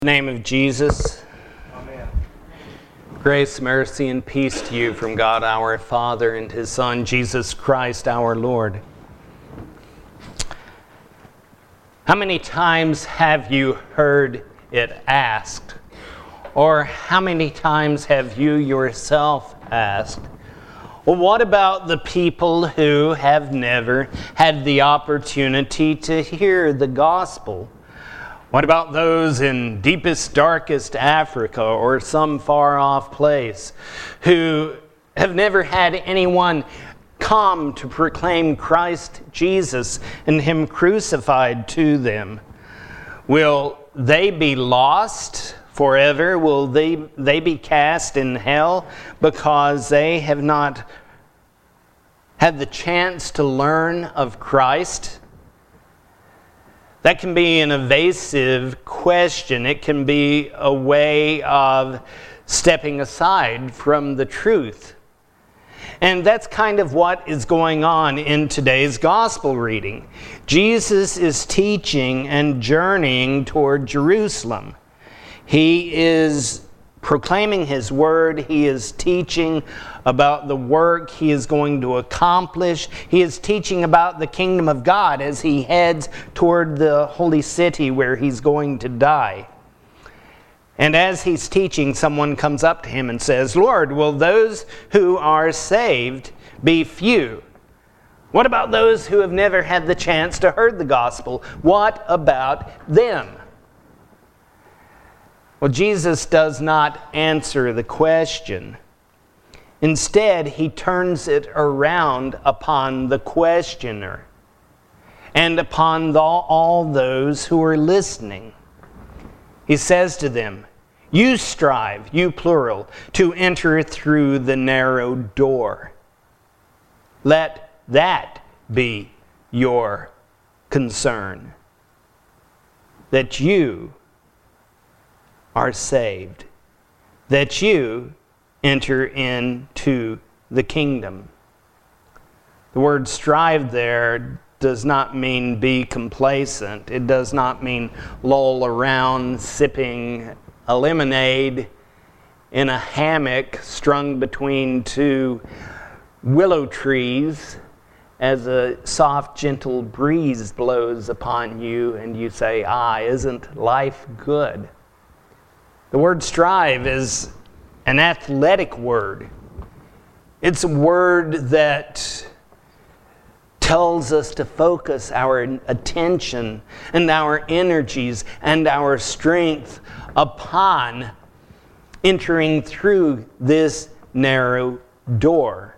In the name of Jesus, Amen. grace, mercy, and peace to you from God our Father and His Son, Jesus Christ our Lord. How many times have you heard it asked? Or how many times have you yourself asked, well, what about the people who have never had the opportunity to hear the gospel? What about those in deepest, darkest Africa or some far-off place who have never had anyone come to proclaim Christ Jesus and Him crucified to them? Will they be lost forever? Will they be cast in hell because they have not had the chance to learn of Christ? That can be an evasive question. It can be a way of stepping aside from the truth. And that's kind of what is going on in today's gospel reading. Jesus is teaching and journeying toward Jerusalem. He is proclaiming His word. He is teaching about the work He is going to accomplish. He is teaching about the kingdom of God as He heads toward the holy city where He's going to die. And as He's teaching, someone comes up to Him and says, "Lord, will those who are saved be few? What about those who have never had the chance to hear the gospel? What about them?" Well, Jesus does not answer the question. Instead, He turns it around upon the questioner and upon all those who are listening. He says to them, "You strive, you plural, to enter through the narrow door. Let that be your concern, that you are saved, that you enter into the kingdom." The word strive there does not mean be complacent. It does not mean loll around sipping a lemonade in a hammock strung between two willow trees as a soft, gentle breeze blows upon you and you say, "Ah, isn't life good?" The word strive is an athletic word. It's a word that tells us to focus our attention and our energies and our strength upon entering through this narrow door.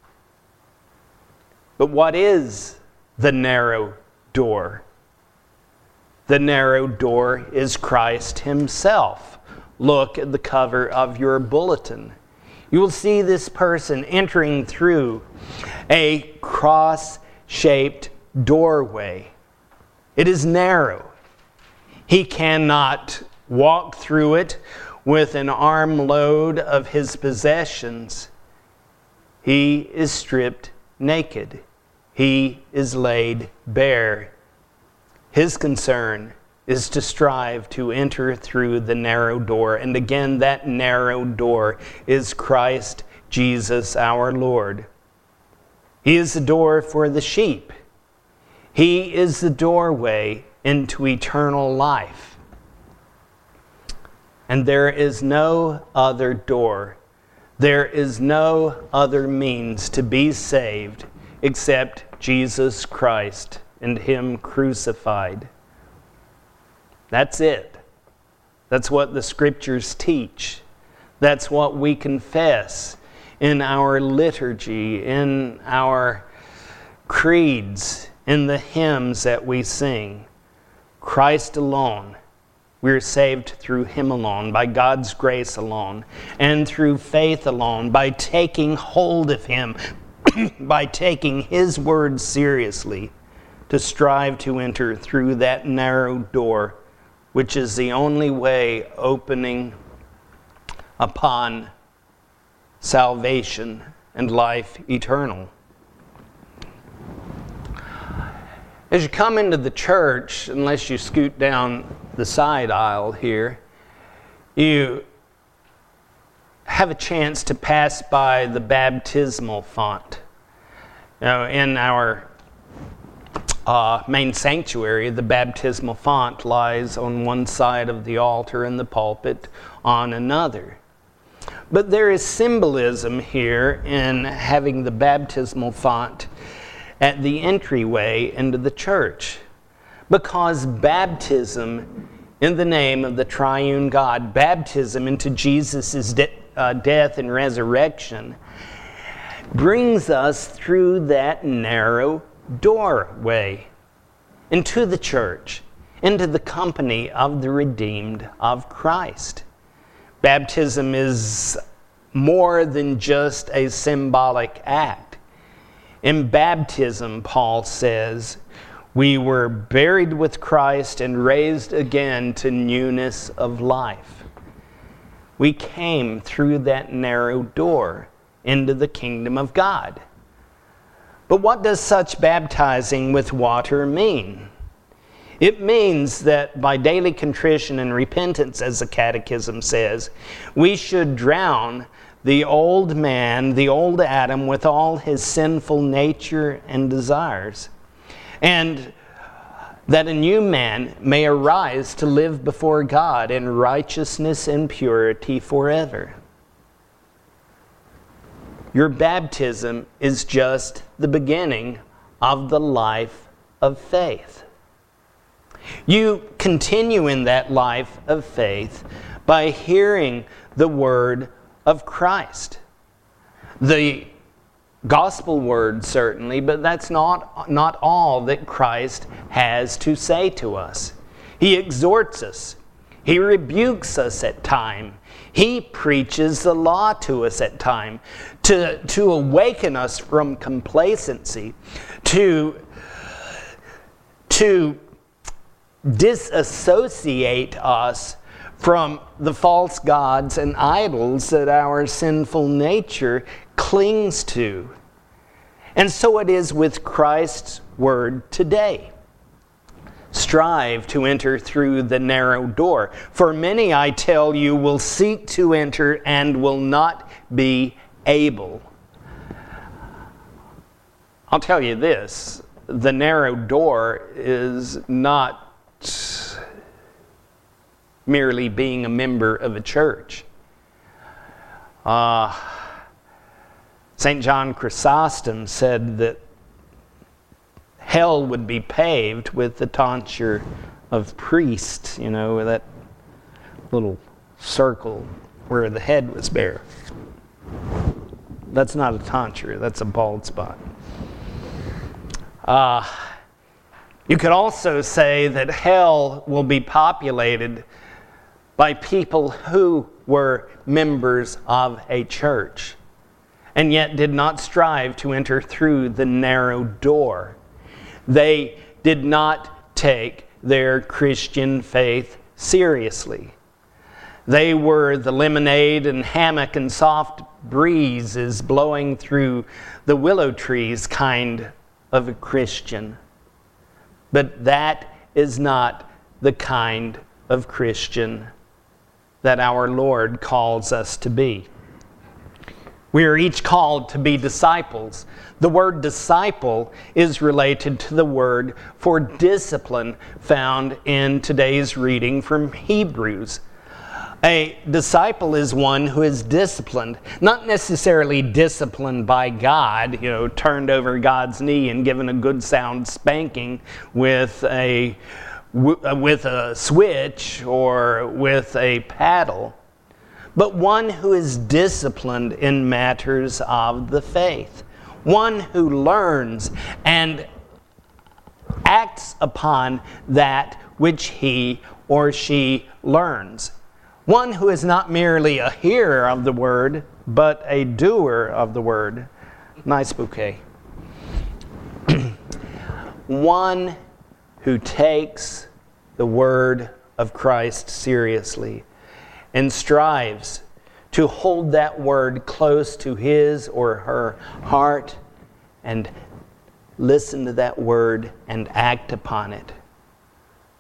But what is the narrow door? The narrow door is Christ Himself. Look at the cover of your bulletin. You will see this person entering through a cross-shaped doorway. It is narrow. He cannot walk through it with an armload of his possessions. He is stripped naked. He is laid bare. His concern is to strive to enter through the narrow door. And again, that narrow door is Christ Jesus our Lord. He is the door for the sheep. He is the doorway into eternal life. And there is no other door. There is no other means to be saved except Jesus Christ and Him crucified. That's it. That's what the Scriptures teach. That's what we confess in our liturgy, in our creeds, in the hymns that we sing. Christ alone. We're saved through Him alone, by God's grace alone, and through faith alone, by taking hold of Him, by taking His word seriously, to strive to enter through that narrow door, which is the only way opening upon salvation and life eternal. As you come into the church, unless you scoot down the side aisle here, you have a chance to pass by the baptismal font. Now, in our main sanctuary, the baptismal font lies on one side of the altar and the pulpit on another. But there is symbolism here in having the baptismal font at the entryway into the church, because baptism in the name of the triune God, baptism into Jesus' death and resurrection, brings us through that narrow doorway into the church, into the company of the redeemed of Christ. Baptism is more than just a symbolic act. In baptism, Paul says, we were buried with Christ and raised again to newness of life. We came through that narrow door into the kingdom of God. But what does such baptizing with water mean? It means that by daily contrition and repentance, as the Catechism says, we should drown the old man, the old Adam, with all his sinful nature and desires, and that a new man may arise to live before God in righteousness and purity forever. Your baptism is just the beginning of the life of faith. You continue in that life of faith by hearing the word of Christ. The gospel word, certainly, but that's not all that Christ has to say to us. He exhorts us. He rebukes us at times. He preaches the law to us at times to awaken us from complacency, to disassociate us from the false gods and idols that our sinful nature clings to. And so it is with Christ's word today. Strive to enter through the narrow door. For many, I tell you, will seek to enter and will not be able. I'll tell you this, the narrow door is not merely being a member of a church. St. John Chrysostom said that hell would be paved with the tonsure of priests, you know, that little circle where the head was bare. That's not a tonsure, that's a bald spot. You could also say that hell will be populated by people who were members of a church and yet did not strive to enter through the narrow door. They did not take their Christian faith seriously. They were the lemonade and hammock and soft breezes blowing through the willow trees kind of a Christian. But that is not the kind of Christian that our Lord calls us to be. We are each called to be disciples. The word disciple is related to the word for discipline found in today's reading from Hebrews. A disciple is one who is disciplined, not necessarily disciplined by God, turned over God's knee and given a good sound spanking with a switch or with a paddle, but one who is disciplined in matters of the faith, one who learns and acts upon that which he or she learns. One who is not merely a hearer of the word, but a doer of the word. Nice bouquet. One who takes the word of Christ seriously and strives to hold that word close to his or her heart and listen to that word and act upon it.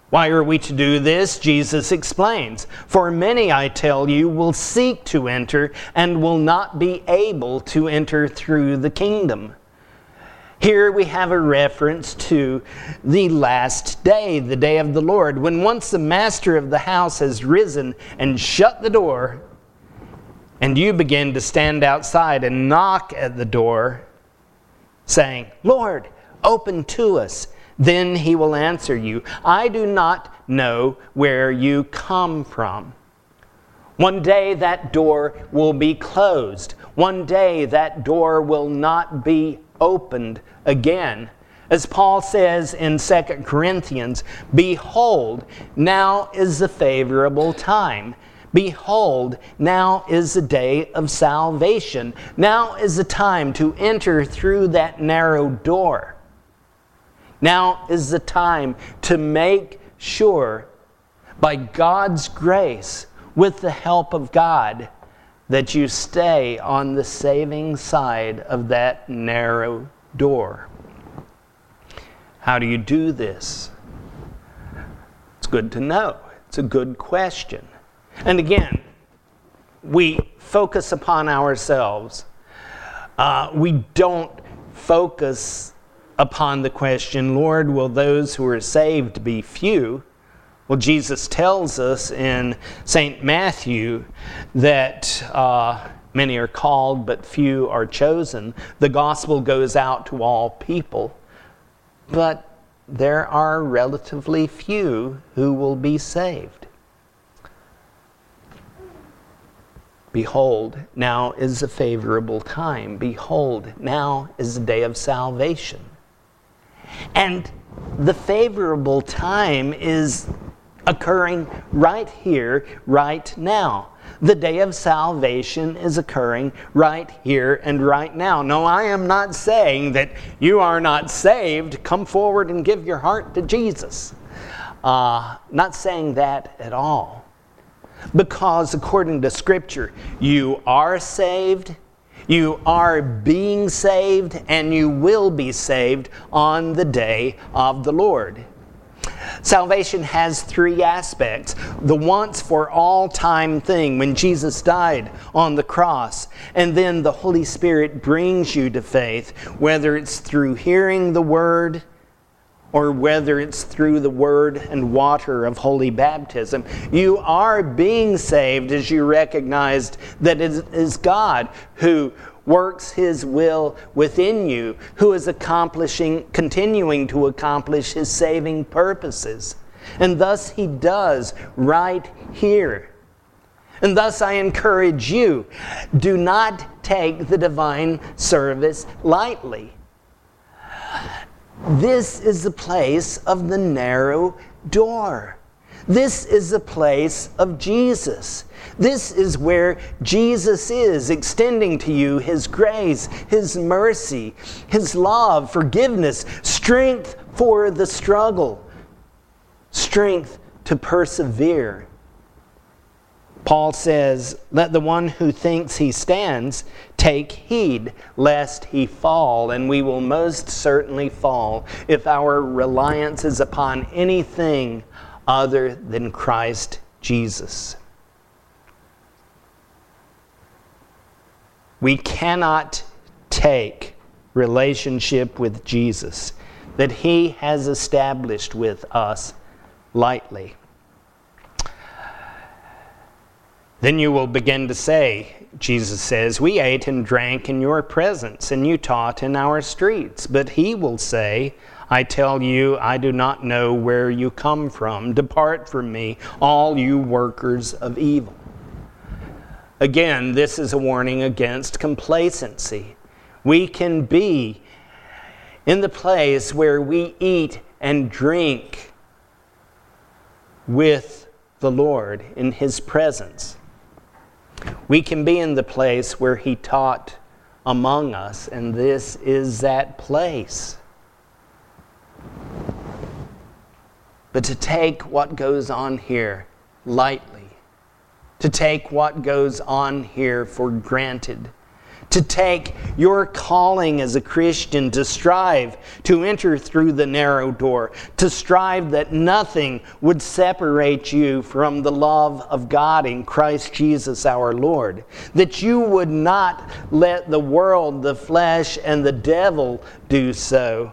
Why are we to do this? Jesus explains. For many, I tell you, will seek to enter and will not be able to enter through the kingdom. Here we have a reference to the last day, the day of the Lord, when once the master of the house has risen and shut the door, and you begin to stand outside and knock at the door, saying, Lord, open to us. Then he will answer you, I do not know where you come from. One day that door will be closed. One day that door will not be opened again. As Paul says in 2 Corinthians, behold, now is the favorable time. Behold, now is the day of salvation. Now is the time to enter through that narrow door. Now is the time to make sure, by God's grace, with the help of God, that you stay on the saving side of that narrow door. How do you do this? It's good to know. It's a good question. And again, we focus upon ourselves. We don't focus upon the question, Lord, will those who are saved be few? Well, Jesus tells us in St. Matthew that many are called, but few are chosen. The gospel goes out to all people, but there are relatively few who will be saved. Behold, now is the favorable time. Behold, now is the day of salvation. And the favorable time is occurring right here, right now. The day of salvation is occurring right here and right now. No, I am not saying that you are not saved. Come forward and give your heart to Jesus. Not saying that at all. Because according to Scripture, you are saved, you are being saved, and you will be saved on the day of the Lord. Salvation has three aspects. The once for all time thing, when Jesus died on the cross, and then the Holy Spirit brings you to faith, whether it's through hearing the Word, or whether it's through the word and water of holy baptism. You are being saved as you recognized that it is God who works His will within you, who is continuing to accomplish His saving purposes. And thus He does right here. And thus I encourage you, do not take the divine service lightly. This is the place of the narrow door. This is the place of Jesus. This is where Jesus is extending to you His grace, His mercy, His love, forgiveness, strength for the struggle, strength to persevere. Paul says, let the one who thinks he stands take heed lest he fall, and we will most certainly fall if our reliance is upon anything other than Christ Jesus. We cannot take relationship with Jesus that He has established with us lightly. Then you will begin to say, Jesus says, we ate and drank in your presence, and you taught in our streets. But He will say, I tell you, I do not know where you come from. Depart from me, all you workers of evil. Again, this is a warning against complacency. We can be in the place where we eat and drink with the Lord in His presence. We can be in the place where He taught among us, and this is that place. But to take what goes on here lightly, to take what goes on here for granted, to take your calling as a Christian, to strive to enter through the narrow door, to strive that nothing would separate you from the love of God in Christ Jesus our Lord, that you would not let the world, the flesh, and the devil do so,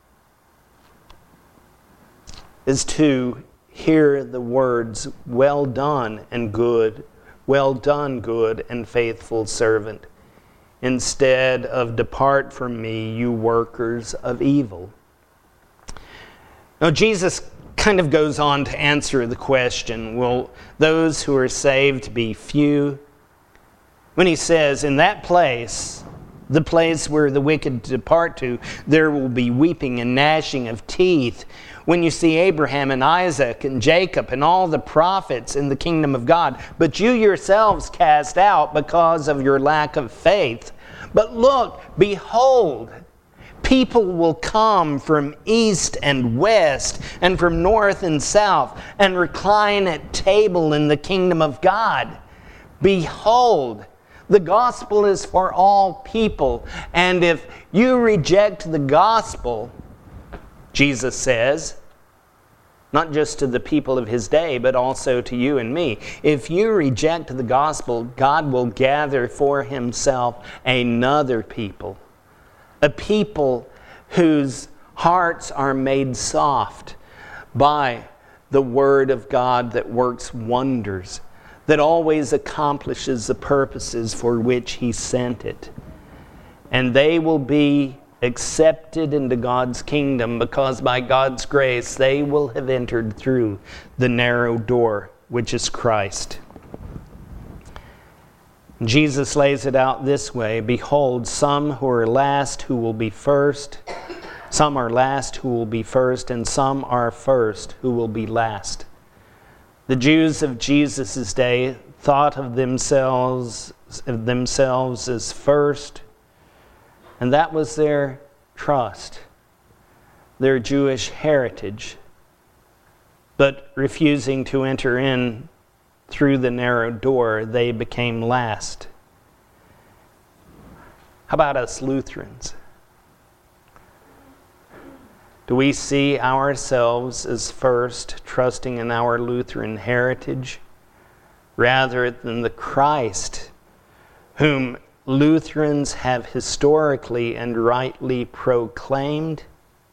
is to hear the words, "Well done and good, well done, good and faithful servant," instead of "Depart from me, you workers of evil." Now, Jesus kind of goes on to answer the question, will those who are saved be few? When he says, in that place, the place where the wicked depart to, there will be weeping and gnashing of teeth. When you see Abraham and Isaac and Jacob and all the prophets in the kingdom of God, but you yourselves cast out because of your lack of faith. But look, behold, people will come from east and west and from north and south and recline at table in the kingdom of God. Behold, the gospel is for all people. And if you reject the gospel, Jesus says, not just to the people of his day, but also to you and me. If you reject the gospel, God will gather for himself another people. A people whose hearts are made soft by the word of God that works wonders, that always accomplishes the purposes for which he sent it. And they will be accepted into God's kingdom because by God's grace they will have entered through the narrow door, which is Christ. Jesus lays it out this way: behold, some who are last who will be first, some are last who will be first, and some are first who will be last. The Jews of Jesus' day thought of themselves as first, and that was their trust, their Jewish heritage. But refusing to enter in through the narrow door, they became last. How about us Lutherans? Do we see ourselves as first, trusting in our Lutheran heritage, rather than the Christ whom Lutherans have historically and rightly proclaimed?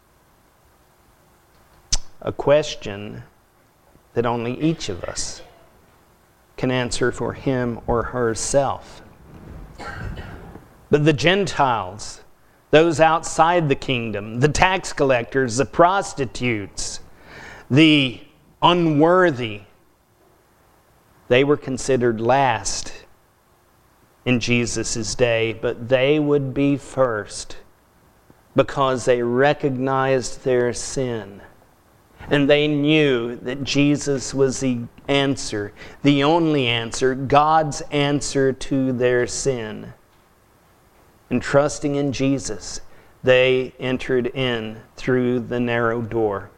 A question that only each of us can answer for him or herself. But the Gentiles, those outside the kingdom, the tax collectors, the prostitutes, the unworthy, they were considered last in Jesus' day, but they would be first because they recognized their sin. And they knew that Jesus was the answer, the only answer, God's answer to their sin. And trusting in Jesus, they entered in through the narrow door.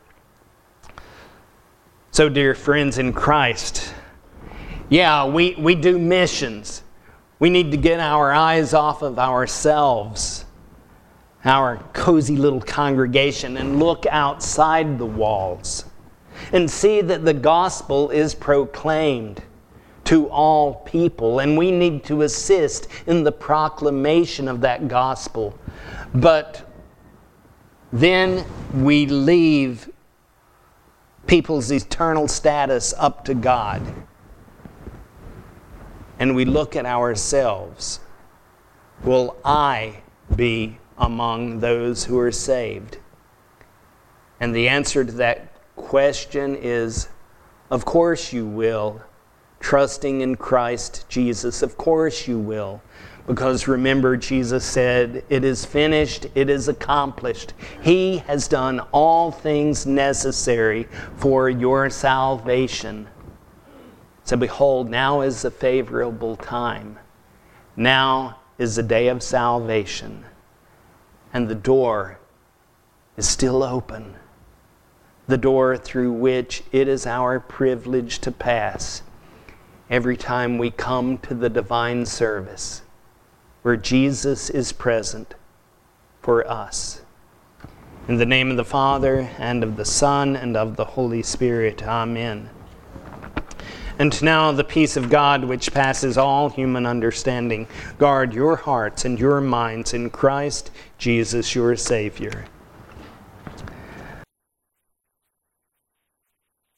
So, dear friends in Christ, we do missions. We need to get our eyes off of ourselves, our cozy little congregation, and look outside the walls and see that the gospel is proclaimed to all people, and we need to assist in the proclamation of that gospel. But then we leave people's eternal status up to God, and we look at ourselves. Will I be among those who are saved? And the answer to that question is, of course you will. Trusting in Christ Jesus, of course you will. Because remember, Jesus said, it is finished, it is accomplished. He has done all things necessary for your salvation. So behold, now is the favorable time. Now is the day of salvation. And the door is still open. The door through which it is our privilege to pass every time we come to the divine service. where Jesus is present for us. In the name of the Father, and of the Son, and of the Holy Spirit. Amen. And now the peace of God, which passes all human understanding, guard your hearts and your minds in Christ Jesus your Savior.